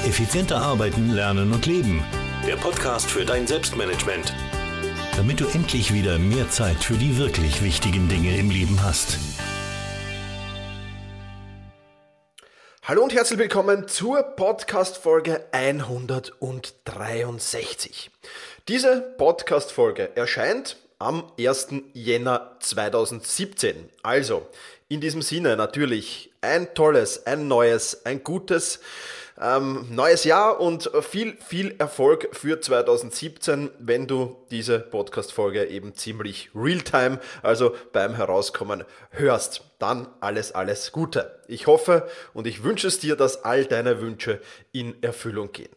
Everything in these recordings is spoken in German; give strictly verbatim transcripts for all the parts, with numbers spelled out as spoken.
Effizienter arbeiten, lernen und leben. Der Podcast für dein Selbstmanagement. Damit du endlich wieder mehr Zeit für die wirklich wichtigen Dinge im Leben hast. Hallo und herzlich willkommen zur Podcast-Folge hundertdreiundsechzig. Diese Podcast-Folge erscheint am ersten Jänner zweitausendsiebzehn. Also in diesem Sinne natürlich ein tolles, ein neues, ein gutes ähm, neues Jahr und viel, viel Erfolg für zweitausendsiebzehn, wenn du diese Podcast-Folge eben ziemlich real-time, also beim Herauskommen hörst. Dann alles, alles Gute. Ich hoffe und ich wünsche es dir, dass all deine Wünsche in Erfüllung gehen.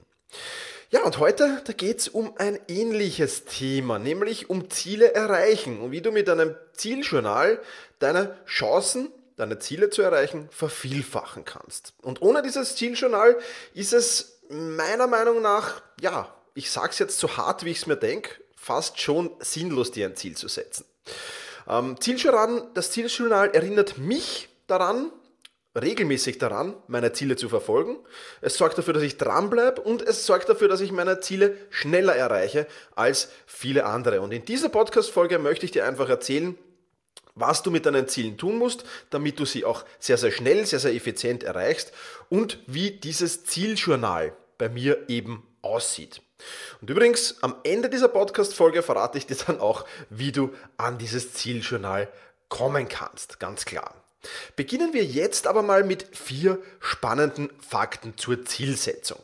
Ja, und heute, da geht es um ein ähnliches Thema, nämlich um Ziele erreichen und wie du mit einem Zieljournal deine Chancen, deine Ziele zu erreichen, vervielfachen kannst. Und ohne dieses Zieljournal ist es meiner Meinung nach, ja, ich sage es jetzt so hart, wie ich es mir denke, fast schon sinnlos, dir ein Ziel zu setzen. Ähm, Zieljournal, das Zieljournal erinnert mich daran, regelmäßig daran, meine Ziele zu verfolgen. Es sorgt dafür, dass ich dranbleibe und es sorgt dafür, dass ich meine Ziele schneller erreiche als viele andere. Und in dieser Podcast-Folge möchte ich dir einfach erzählen, was du mit deinen Zielen tun musst, damit du sie auch sehr, sehr schnell, sehr, sehr effizient erreichst und wie dieses Zieljournal bei mir eben aussieht. Und übrigens, am Ende dieser Podcast-Folge verrate ich dir dann auch, wie du an dieses Zieljournal kommen kannst, ganz klar. Beginnen wir jetzt aber mal mit vier spannenden Fakten zur Zielsetzung.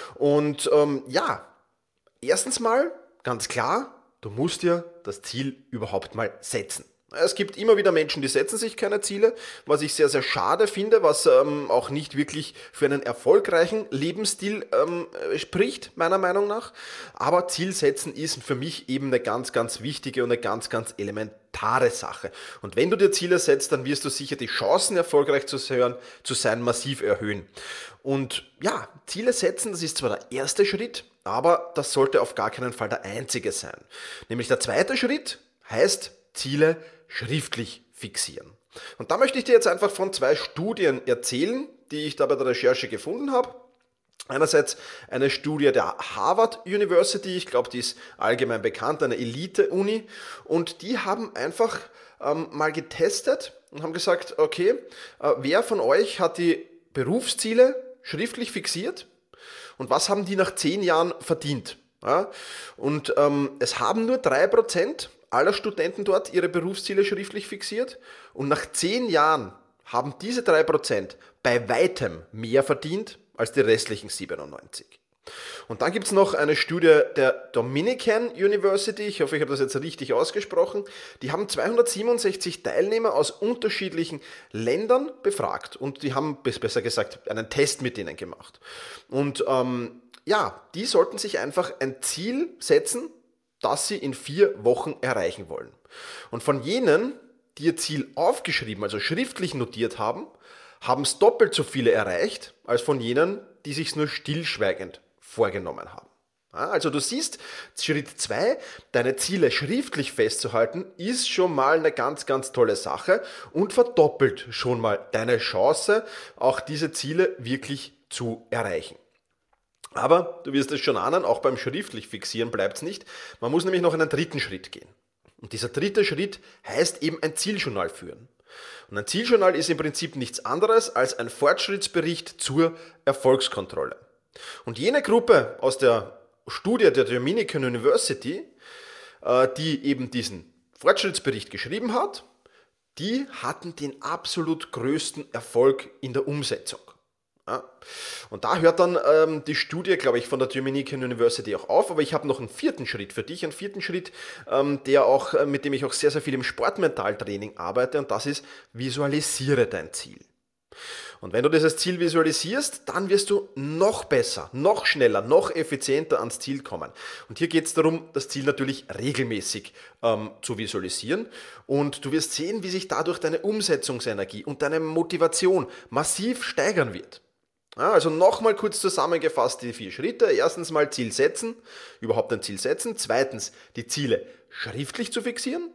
Und ähm, ja, erstens mal, ganz klar, du musst dir das Ziel überhaupt mal setzen. Es gibt immer wieder Menschen, die setzen sich keine Ziele, was ich sehr, sehr schade finde, was ähm, auch nicht wirklich für einen erfolgreichen Lebensstil ähm, spricht, meiner Meinung nach. Aber Ziel setzen ist für mich eben eine ganz, ganz wichtige und eine ganz, ganz elementare Sache. Und wenn du dir Ziele setzt, dann wirst du sicher die Chancen, erfolgreich zu sein, zu sein massiv erhöhen. Und ja, Ziele setzen, das ist zwar der erste Schritt, aber das sollte auf gar keinen Fall der einzige sein. Nämlich der zweite Schritt heißt Ziele schriftlich fixieren. Und da möchte ich dir jetzt einfach von zwei Studien erzählen, die ich da bei der Recherche gefunden habe. Einerseits eine Studie der Harvard University, ich glaube, die ist allgemein bekannt, eine Elite-Uni, und die haben einfach ähm, mal getestet und haben gesagt, okay, äh, wer von euch hat die Berufsziele schriftlich fixiert und was haben die nach zehn Jahren verdient? Ja? Und ähm, es haben nur drei Prozent aller Studenten dort ihre Berufsziele schriftlich fixiert und nach zehn Jahren haben diese drei Prozent bei weitem mehr verdient als die restlichen siebenundneunzig. Und dann gibt es noch eine Studie der Dominican University, ich hoffe, ich habe das jetzt richtig ausgesprochen, die haben zweihundertsiebenundsechzig Teilnehmer aus unterschiedlichen Ländern befragt und die haben, besser gesagt, einen Test mit denen gemacht. Und ähm, ja, die sollten sich einfach ein Ziel setzen, das sie in vier Wochen erreichen wollen. Und von jenen, die ihr Ziel aufgeschrieben, also schriftlich notiert haben, haben es doppelt so viele erreicht, als von jenen, die sich es nur stillschweigend vorgenommen haben. Also du siehst, Schritt zwei, deine Ziele schriftlich festzuhalten, ist schon mal eine ganz, ganz tolle Sache und verdoppelt schon mal deine Chance, auch diese Ziele wirklich zu erreichen. Aber du wirst es schon ahnen, auch beim schriftlich Fixieren bleibt es nicht. Man muss nämlich noch einen dritten Schritt gehen. Und dieser dritte Schritt heißt eben ein Zieljournal führen. Und ein Zieljournal ist im Prinzip nichts anderes als ein Fortschrittsbericht zur Erfolgskontrolle. Und jene Gruppe aus der Studie der Dominican University, die eben diesen Fortschrittsbericht geschrieben hat, die hatten den absolut größten Erfolg in der Umsetzung. Ja. Und da hört dann ähm, die Studie, glaube ich, von der Dominican University auch auf, aber ich habe noch einen vierten Schritt für dich, einen vierten Schritt, ähm, der auch, äh, mit dem ich auch sehr, sehr viel im Sportmentaltraining arbeite, und das ist: Visualisiere dein Ziel. Und wenn du dieses Ziel visualisierst, dann wirst du noch besser, noch schneller, noch effizienter ans Ziel kommen. Und hier geht es darum, das Ziel natürlich regelmäßig ähm, zu visualisieren. Und du wirst sehen, wie sich dadurch deine Umsetzungsenergie und deine Motivation massiv steigern wird. Ja, also nochmal kurz zusammengefasst die vier Schritte. Erstens mal Ziel setzen, überhaupt ein Ziel setzen. Zweitens, die Ziele schriftlich zu fixieren.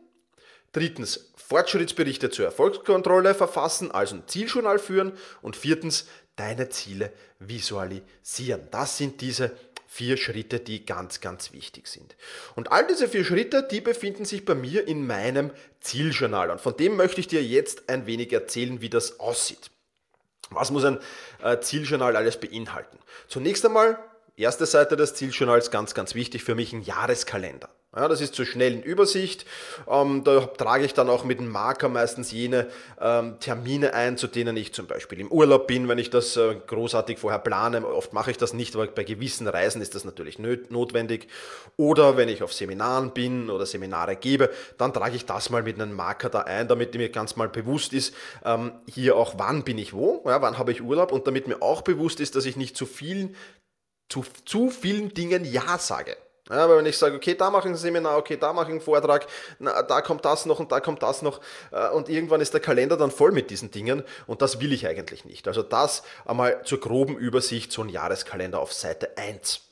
Drittens, Fortschrittsberichte zur Erfolgskontrolle verfassen, also ein Zieljournal führen. Und viertens, deine Ziele visualisieren. Das sind diese vier Schritte, die ganz, ganz wichtig sind. Und all diese vier Schritte, die befinden sich bei mir in meinem Zieljournal. Und von dem möchte ich dir jetzt ein wenig erzählen, wie das aussieht. Was muss ein äh, Zieljournal alles beinhalten? Zunächst einmal, erste Seite des Zieljournals, ganz, ganz wichtig für mich, ein Jahreskalender. Ja, das ist zur schnellen Übersicht. Ähm, da trage ich dann auch mit dem Marker meistens jene ähm, Termine ein, zu denen ich zum Beispiel im Urlaub bin, wenn ich das äh, großartig vorher plane. Oft mache ich das nicht, aber bei gewissen Reisen ist das natürlich nöt- notwendig. Oder wenn ich auf Seminaren bin oder Seminare gebe, dann trage ich das mal mit einem Marker da ein, damit mir ganz mal bewusst ist, ähm, hier auch wann bin ich wo, ja, wann habe ich Urlaub und damit mir auch bewusst ist, dass ich nicht zu vielen, zu, zu vielen Dingen Ja sage. Ja, aber wenn ich sage, okay, da mache ich ein Seminar, okay, da mache ich einen Vortrag, na, da kommt das noch und da kommt das noch und irgendwann ist der Kalender dann voll mit diesen Dingen und das will ich eigentlich nicht. Also das einmal zur groben Übersicht, so ein Jahreskalender auf Seite eins.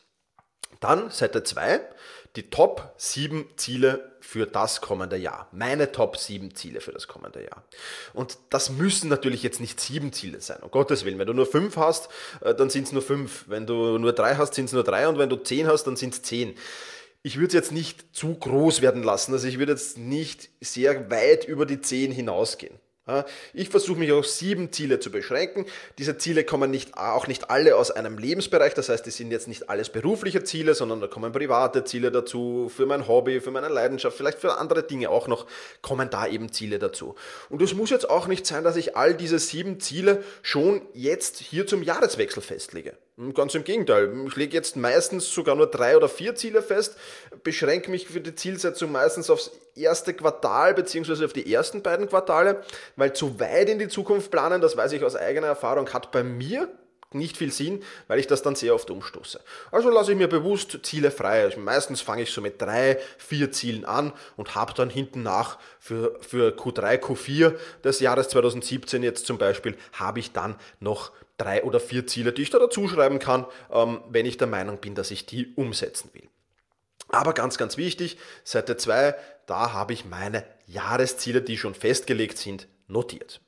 Dann Seite zwei, die Top sieben Ziele für das kommende Jahr. Meine Top sieben Ziele für das kommende Jahr. Und das müssen natürlich jetzt nicht sieben Ziele sein, um Gottes Willen. Wenn du nur fünf hast, dann sind es nur fünf. Wenn du nur drei hast, sind es nur drei. Und wenn du zehn hast, dann sind es zehn. Ich würde es jetzt nicht zu groß werden lassen. Also ich würde jetzt nicht sehr weit über die zehn hinausgehen. Ich versuche mich auf sieben Ziele zu beschränken. Diese Ziele kommen nicht, auch nicht alle aus einem Lebensbereich, das heißt, die sind jetzt nicht alles berufliche Ziele, sondern da kommen private Ziele dazu, für mein Hobby, für meine Leidenschaft, vielleicht für andere Dinge auch noch, kommen da eben Ziele dazu. Und es muss jetzt auch nicht sein, dass ich all diese sieben Ziele schon jetzt hier zum Jahreswechsel festlege. Ganz im Gegenteil, ich lege jetzt meistens sogar nur drei oder vier Ziele fest, beschränke mich für die Zielsetzung meistens aufs erste Quartal bzw. auf die ersten beiden Quartale, weil zu weit in die Zukunft planen, das weiß ich aus eigener Erfahrung, hat bei mir nicht viel Sinn, weil ich das dann sehr oft umstoße. Also lasse ich mir bewusst Ziele frei. Also meistens fange ich so mit drei, vier Zielen an und habe dann hinten nach für, für Q drei, Q vier des Jahres zwanzig siebzehn jetzt zum Beispiel, habe ich dann noch drei oder vier Ziele, die ich da dazu schreiben kann, ähm, wenn ich der Meinung bin, dass ich die umsetzen will. Aber ganz, ganz wichtig, Seite zwei, da habe ich meine Jahresziele, die schon festgelegt sind, notiert.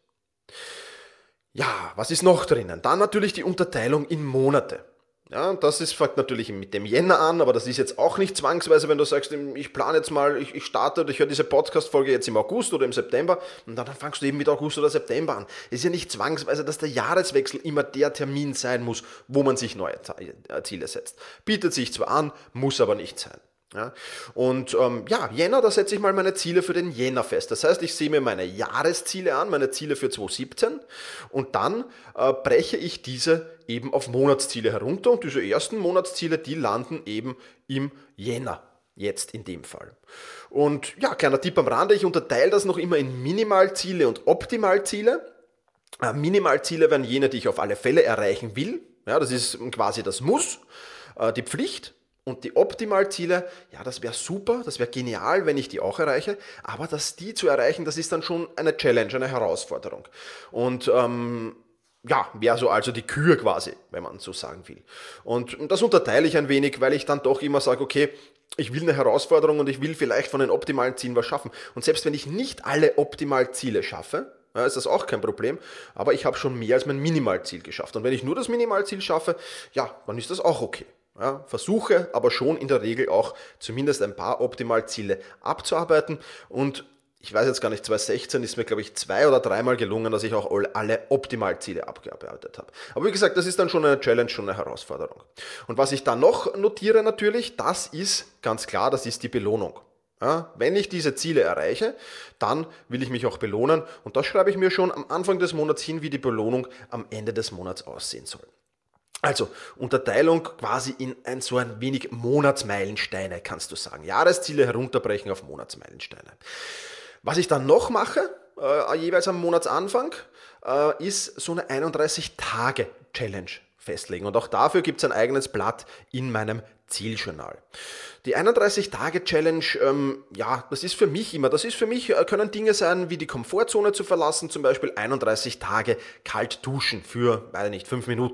Ja, was ist noch drinnen? Dann natürlich die Unterteilung in Monate. Ja, das ist, fängt natürlich mit dem Jänner an, aber das ist jetzt auch nicht zwangsweise, wenn du sagst, ich plane jetzt mal, ich, ich starte oder ich höre diese Podcast-Folge jetzt im August oder im September und dann fangst du eben mit August oder September an. Es ist ja nicht zwangsweise, dass der Jahreswechsel immer der Termin sein muss, wo man sich neue Ziele setzt. Bietet sich zwar an, muss aber nicht sein. Ja, und ähm, ja, Jänner, da setze ich mal meine Ziele für den Jänner fest. Das heißt, ich sehe mir meine Jahresziele an, meine Ziele für zwanzig siebzehn und dann äh, breche ich diese eben auf Monatsziele herunter und diese ersten Monatsziele, die landen eben im Jänner, jetzt in dem Fall. Und ja, kleiner Tipp am Rande, ich unterteile das noch immer in Minimalziele und Optimalziele. Äh, Minimalziele wären jene, die ich auf alle Fälle erreichen will. Ja, das ist quasi das Muss, äh, die Pflicht. Und die Optimalziele, ja, das wäre super, das wäre genial, wenn ich die auch erreiche, aber das, die zu erreichen, das ist dann schon eine Challenge, eine Herausforderung. Und ähm, ja, wäre so also die Kür quasi, wenn man so sagen will. Und das unterteile ich ein wenig, weil ich dann doch immer sage, okay, ich will eine Herausforderung und ich will vielleicht von den optimalen Zielen was schaffen. Und selbst wenn ich nicht alle Optimalziele schaffe, ja, ist das auch kein Problem, aber ich habe schon mehr als mein Minimalziel geschafft. Und wenn ich nur das Minimalziel schaffe, ja, dann ist das auch okay. Ja, versuche aber schon in der Regel auch zumindest ein paar Optimalziele abzuarbeiten und ich weiß jetzt gar nicht, zwanzig sechzehn ist mir glaube ich zwei oder dreimal gelungen, dass ich auch alle Optimalziele abgearbeitet habe. Aber wie gesagt, das ist dann schon eine Challenge, schon eine Herausforderung. Und was ich dann noch notiere natürlich, das ist ganz klar, das ist die Belohnung. Ja, wenn ich diese Ziele erreiche, dann will ich mich auch belohnen und das schreibe ich mir schon am Anfang des Monats hin, wie die Belohnung am Ende des Monats aussehen soll. Also Unterteilung quasi in ein so ein wenig Monatsmeilensteine, kannst du sagen. Jahresziele herunterbrechen auf Monatsmeilensteine. Was ich dann noch mache, äh, jeweils am Monatsanfang, äh, ist so eine einunddreißig-Tage-Challenge festlegen. Und auch dafür gibt es ein eigenes Blatt in meinem Zieljournal. Die einunddreißig-Tage-Challenge, ähm, ja, das ist für mich immer, das ist für mich, äh, können Dinge sein, wie die Komfortzone zu verlassen, zum Beispiel einunddreißig Tage kalt duschen für, weiß nicht, fünf Minuten.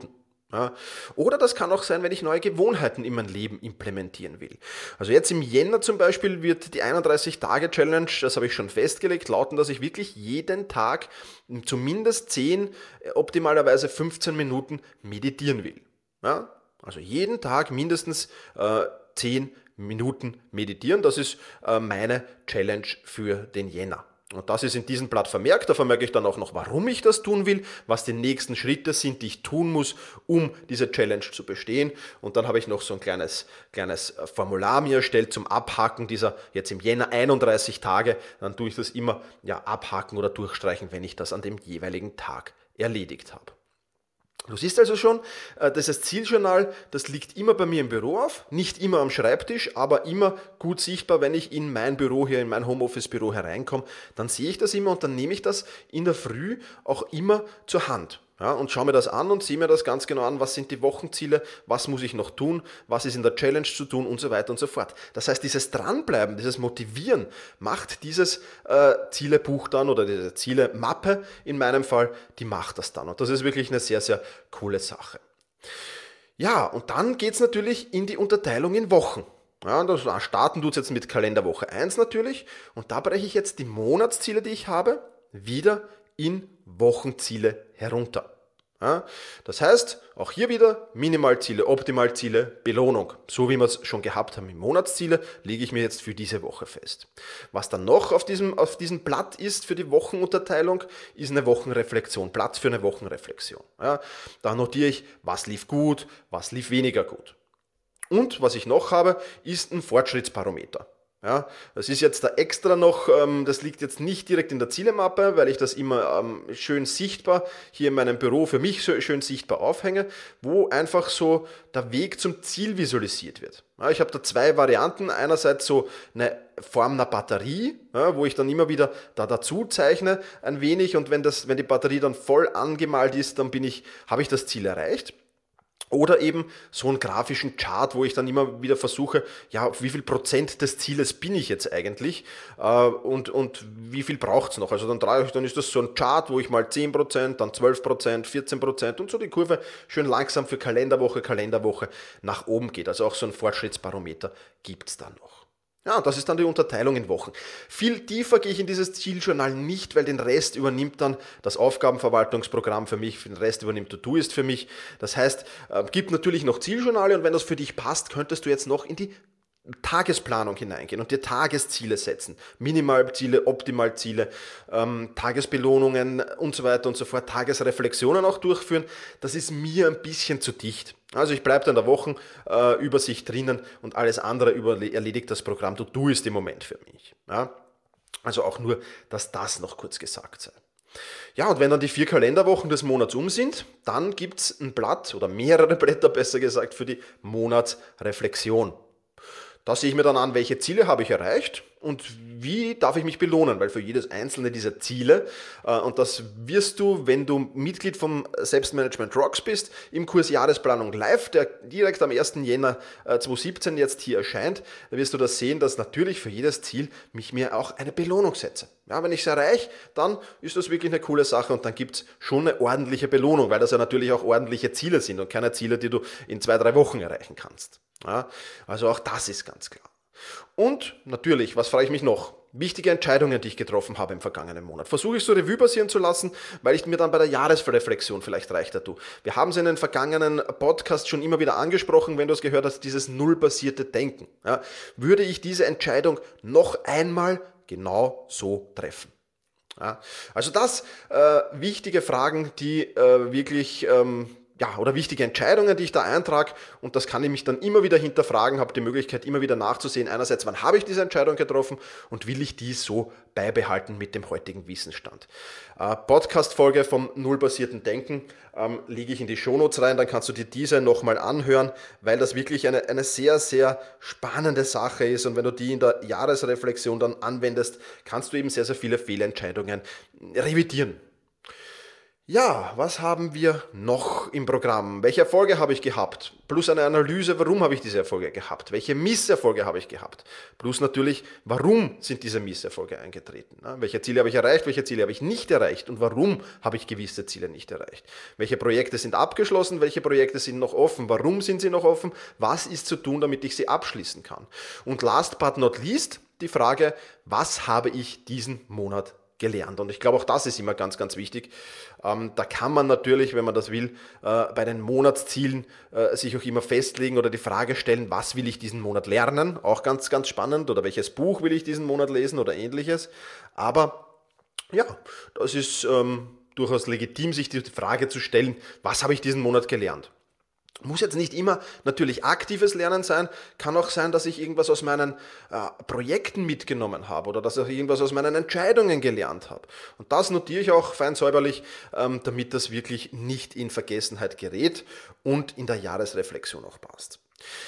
Ja, oder das kann auch sein, wenn ich neue Gewohnheiten in mein Leben implementieren will. Also jetzt im Jänner zum Beispiel wird die einunddreißig-Tage-Challenge, das habe ich schon festgelegt, lauten, dass ich wirklich jeden Tag zumindest zehn, optimalerweise fünfzehn Minuten meditieren will. Ja, also jeden Tag mindestens äh, zehn Minuten meditieren, das ist äh, meine Challenge für den Jänner. Und das ist in diesem Blatt vermerkt, da vermerke ich dann auch noch, warum ich das tun will, was die nächsten Schritte sind, die ich tun muss, um diese Challenge zu bestehen. Und dann habe ich noch so ein kleines, kleines Formular mir erstellt zum Abhaken dieser jetzt im Jänner einunddreißig Tage. Dann tue ich das immer ja, abhaken oder durchstreichen, wenn ich das an dem jeweiligen Tag erledigt habe. Du siehst also schon, das Zieljournal, das liegt immer bei mir im Büro auf, nicht immer am Schreibtisch, aber immer gut sichtbar, wenn ich in mein Büro hier, in mein Homeoffice-Büro hereinkomme, dann sehe ich das immer und dann nehme ich das in der Früh auch immer zur Hand. Ja, und schaue mir das an und sehe mir das ganz genau an, was sind die Wochenziele, was muss ich noch tun, was ist in der Challenge zu tun und so weiter und so fort. Das heißt, dieses Dranbleiben, dieses Motivieren macht dieses äh, Zielebuch dann oder diese Zielemappe in meinem Fall, die macht das dann. Und das ist wirklich eine sehr, sehr coole Sache. Ja, und dann geht es natürlich in die Unterteilung in Wochen. Ja, das starten tut es jetzt mit Kalenderwoche eins natürlich und da breche ich jetzt die Monatsziele, die ich habe, wieder in Wochenziele herunter. Ja, das heißt, auch hier wieder Minimalziele, Optimalziele, Belohnung. So wie wir es schon gehabt haben im Monatsziele, lege ich mir jetzt für diese Woche fest. Was dann noch auf diesem, auf diesem Blatt ist für die Wochenunterteilung, ist eine Wochenreflexion, Platz für eine Wochenreflexion. Ja, da notiere ich, was lief gut, was lief weniger gut. Und was ich noch habe, ist ein Fortschrittsbarometer. Ja, das ist jetzt da extra noch, ähm, das liegt jetzt nicht direkt in der Zielemappe, weil ich das immer ähm, schön sichtbar hier in meinem Büro für mich so schön sichtbar aufhänge, wo einfach so der Weg zum Ziel visualisiert wird. Ja, ich habe da zwei Varianten, einerseits so eine Form einer Batterie, ja, wo ich dann immer wieder da dazu zeichne ein wenig und wenn, das, wenn die Batterie dann voll angemalt ist, dann bin ich, habe ich das Ziel erreicht. Oder eben so einen grafischen Chart, wo ich dann immer wieder versuche, ja, auf wie viel Prozent des Zieles bin ich jetzt eigentlich äh, und, und wie viel braucht es noch. Also dann, dann ist das so ein Chart, wo ich mal zehn Prozent, dann zwölf Prozent, vierzehn Prozent und so die Kurve schön langsam für Kalenderwoche, Kalenderwoche nach oben geht. Also auch so ein Fortschrittsbarometer gibt es dann noch. Ja, das ist dann die Unterteilung in Wochen. Viel tiefer gehe ich in dieses Zieljournal nicht, weil den Rest übernimmt dann das Aufgabenverwaltungsprogramm für mich, den Rest übernimmt Todoist für mich. Das heißt, äh, gibt natürlich noch Zieljournale und wenn das für dich passt, könntest du jetzt noch in die Tagesplanung hineingehen und dir Tagesziele setzen. Minimalziele, Optimalziele, ähm, Tagesbelohnungen und so weiter und so fort, Tagesreflexionen auch durchführen. Das ist mir ein bisschen zu dicht. Also ich bleibe da in der Wochenübersicht äh, drinnen und alles andere überle- erledigt das Programm Todoist im Moment für mich. Ja? Also auch nur, dass das noch kurz gesagt sei. Ja, und wenn dann die vier Kalenderwochen des Monats um sind, dann gibt es ein Blatt oder mehrere Blätter, besser gesagt, für die Monatsreflexion. Da sehe ich mir dann an, welche Ziele habe ich erreicht und wie darf ich mich belohnen, weil für jedes einzelne dieser Ziele, äh, und das wirst du, wenn du Mitglied vom Selbstmanagement Rocks bist, im Kurs Jahresplanung Live, der direkt am ersten Jänner zweitausendsiebzehn jetzt hier erscheint, da wirst du das sehen, dass natürlich für jedes Ziel mich mir auch eine Belohnung setze. Ja, wenn ich es erreiche, dann ist das wirklich eine coole Sache und dann gibt es schon eine ordentliche Belohnung, weil das ja natürlich auch ordentliche Ziele sind und keine Ziele, die du in zwei, drei Wochen erreichen kannst. Ja, also auch das ist ganz klar. Und natürlich, was frage ich mich noch? Wichtige Entscheidungen, die ich getroffen habe im vergangenen Monat. Versuche ich so Revue passieren zu lassen, weil ich mir dann bei der Jahresreflexion vielleicht reicht dazu. Wir haben es in den vergangenen Podcasts schon immer wieder angesprochen, wenn du es gehört hast, dieses nullbasierte Denken. Ja, würde ich diese Entscheidung noch einmal genau so treffen? Ja, also das äh, wichtige Fragen, die äh, wirklich... Ähm, Ja, oder wichtige Entscheidungen, die ich da eintrage und das kann ich mich dann immer wieder hinterfragen, habe die Möglichkeit immer wieder nachzusehen, einerseits, wann habe ich diese Entscheidung getroffen und will ich die so beibehalten mit dem heutigen Wissensstand. Äh, Podcast-Folge vom nullbasierten Denken ähm, lege ich in die Shownotes rein, dann kannst du dir diese nochmal anhören, weil das wirklich eine, eine sehr, sehr spannende Sache ist und wenn du die in der Jahresreflexion dann anwendest, kannst du eben sehr, sehr viele Fehlentscheidungen revidieren. Ja, was haben wir noch im Programm? Welche Erfolge habe ich gehabt? Plus eine Analyse, warum habe ich diese Erfolge gehabt? Welche Misserfolge habe ich gehabt? Plus natürlich, warum sind diese Misserfolge eingetreten? Welche Ziele habe ich erreicht? Welche Ziele habe ich nicht erreicht? Und warum habe ich gewisse Ziele nicht erreicht? Welche Projekte sind abgeschlossen? Welche Projekte sind noch offen? Warum sind sie noch offen? Was ist zu tun, damit ich sie abschließen kann? Und last but not least die Frage, was habe ich diesen Monat gelernt. Und ich glaube, auch das ist immer ganz, ganz wichtig. Ähm, da kann man natürlich, wenn man das will, äh, bei den Monatszielen äh, sich auch immer festlegen oder die Frage stellen, was will ich diesen Monat lernen? Auch ganz, ganz spannend. Oder welches Buch will ich diesen Monat lesen oder ähnliches. Aber ja, das ist ähm, durchaus legitim, sich die Frage zu stellen, was habe ich diesen Monat gelernt? Muss jetzt nicht immer natürlich aktives Lernen sein, kann auch sein, dass ich irgendwas aus meinen äh, Projekten mitgenommen habe oder dass ich irgendwas aus meinen Entscheidungen gelernt habe. Und das notiere ich auch fein säuberlich, ähm, damit das wirklich nicht in Vergessenheit gerät und in der Jahresreflexion auch passt.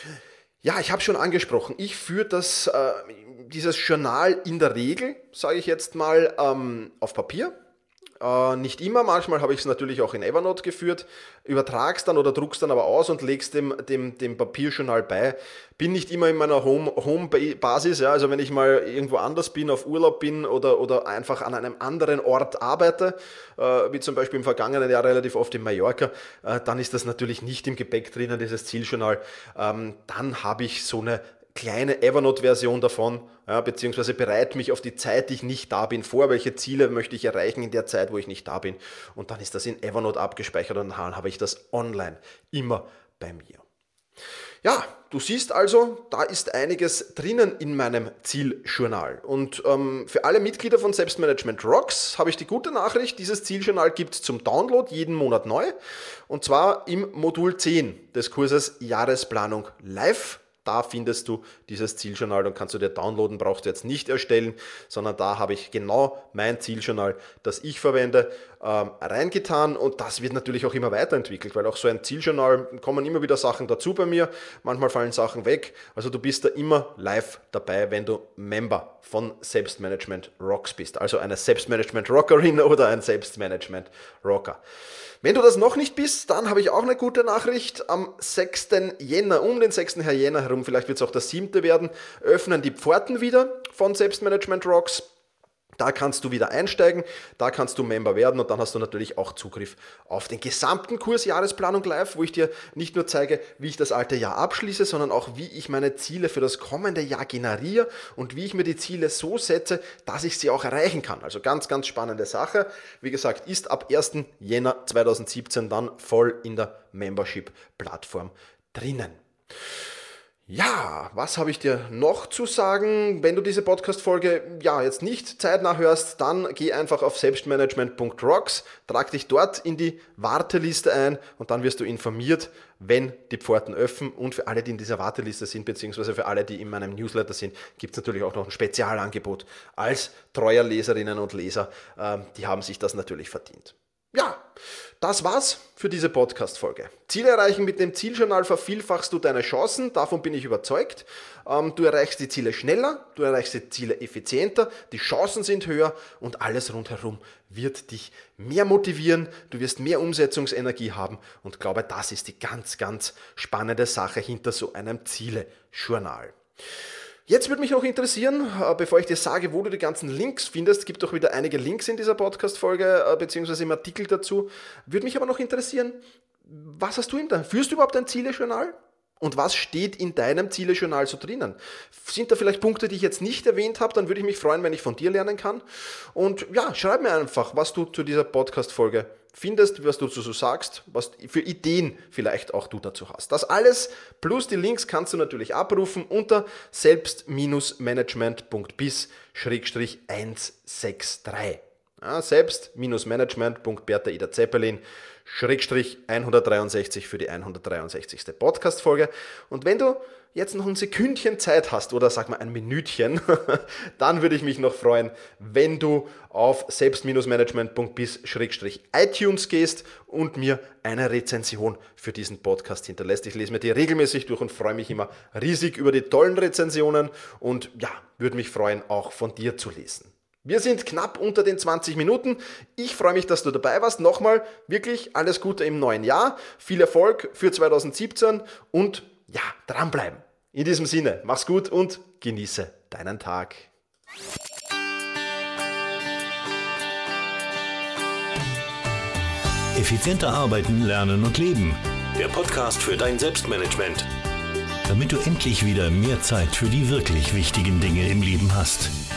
Ja, ich habe schon angesprochen, ich führe das, äh, dieses Journal in der Regel, sage ich jetzt mal, ähm, auf Papier. Äh, nicht immer, manchmal habe ich es natürlich auch in Evernote geführt, übertragst dann oder druckst dann aber aus und legst dem, dem, dem Papierjournal bei. Bin nicht immer in meiner Home, Home-Basis, ja, also wenn ich mal irgendwo anders bin, auf Urlaub bin oder, oder einfach an einem anderen Ort arbeite, äh, wie zum Beispiel im vergangenen Jahr relativ oft in Mallorca, äh, dann ist das natürlich nicht im Gepäck drinnen, dieses Zieljournal. Ähm, dann habe ich so eine kleine Evernote-Version davon, ja, beziehungsweise bereite mich auf die Zeit, die ich nicht da bin, vor, welche Ziele möchte ich erreichen in der Zeit, wo ich nicht da bin. Und dann ist das in Evernote abgespeichert und dann habe ich das online immer bei mir. Ja, du siehst also, da ist einiges drinnen in meinem Zieljournal. Und ähm, für alle Mitglieder von Selbstmanagement Rocks habe ich die gute Nachricht, dieses Zieljournal gibt es zum Download jeden Monat neu. Und zwar im Modul zehn des Kurses Jahresplanung live. Da findest du dieses Zieljournal und kannst du dir downloaden, brauchst du jetzt nicht erstellen, sondern da habe ich genau mein Zieljournal, das ich verwende, ähm, reingetan und das wird natürlich auch immer weiterentwickelt, weil auch so ein Zieljournal kommen immer wieder Sachen dazu bei mir, manchmal fallen Sachen weg, also du bist da immer live dabei, wenn du Member von Selbstmanagement Rocks bist, also eine Selbstmanagement Rockerin oder ein Selbstmanagement Rocker. Wenn du das noch nicht bist, dann habe ich auch eine gute Nachricht. Am sechsten Jänner, um den sechsten Jänner herum, vielleicht wird es auch der siebte werden, öffnen die Pforten wieder von Selbstmanagement Rocks. Da kannst du wieder einsteigen, da kannst du Member werden und dann hast du natürlich auch Zugriff auf den gesamten Kurs Jahresplanung live, wo ich dir nicht nur zeige, wie ich das alte Jahr abschließe, sondern auch, wie ich meine Ziele für das kommende Jahr generiere und wie ich mir die Ziele so setze, dass ich sie auch erreichen kann. Also ganz, ganz spannende Sache. Wie gesagt, ist ab ersten Jänner zweitausendsiebzehn dann voll in der Membership-Plattform drinnen. Ja, was habe ich dir noch zu sagen? Wenn du diese Podcast-Folge ja jetzt nicht zeitnah hörst, dann geh einfach auf selbstmanagement punkt rocks, trag dich dort in die Warteliste ein und dann wirst du informiert, wenn die Pforten öffnen. Und für alle, die in dieser Warteliste sind, beziehungsweise für alle, die in meinem Newsletter sind, gibt es natürlich auch noch ein Spezialangebot als treuer Leserinnen und Leser. Die haben sich das natürlich verdient. Ja, das war's für diese Podcast-Folge. Ziele erreichen mit dem Zieljournal vervielfachst du deine Chancen, davon bin ich überzeugt. Du erreichst die Ziele schneller, du erreichst die Ziele effizienter, die Chancen sind höher und alles rundherum wird dich mehr motivieren, du wirst mehr Umsetzungsenergie haben und glaube, das ist die ganz, ganz spannende Sache hinter so einem Ziele-Journal. Jetzt würde mich noch interessieren, bevor ich dir sage, wo du die ganzen Links findest, gibt auch wieder einige Links in dieser Podcast-Folge, beziehungsweise im Artikel dazu, würde mich aber noch interessieren, was hast du in deinem, führst du überhaupt ein Ziele-Journal? Und was steht in deinem Ziele-Journal so drinnen? Sind da vielleicht Punkte, die ich jetzt nicht erwähnt habe? Dann würde ich mich freuen, wenn ich von dir lernen kann. Und ja, schreib mir einfach, was du zu dieser Podcast-Folge findest, was du dazu so sagst, was für Ideen vielleicht auch du dazu hast. Das alles plus die Links kannst du natürlich abrufen unter selbst management punkt bis hundertdreiundsechzig. Ja, selbst-management punkt bertha ida zeppelin Schrägstrich hundertdreiundsechzig für die hundertdreiundsechzigste Podcast-Folge. Und wenn du jetzt noch ein Sekündchen Zeit hast oder sag mal ein Minütchen, dann würde ich mich noch freuen, wenn du auf selbst-management punkt bis iTunes gehst und mir eine Rezension für diesen Podcast hinterlässt. Ich lese mir die regelmäßig durch und freue mich immer riesig über die tollen Rezensionen und ja, würde mich freuen, auch von dir zu lesen. Wir sind knapp unter den zwanzig Minuten. Ich freue mich, dass du dabei warst. Nochmal wirklich alles Gute im neuen Jahr. Viel Erfolg für zweitausendsiebzehn und ja, dranbleiben. In diesem Sinne, mach's gut und genieße deinen Tag. Effizienter arbeiten, lernen und leben. Der Podcast für dein Selbstmanagement. Damit du endlich wieder mehr Zeit für die wirklich wichtigen Dinge im Leben hast.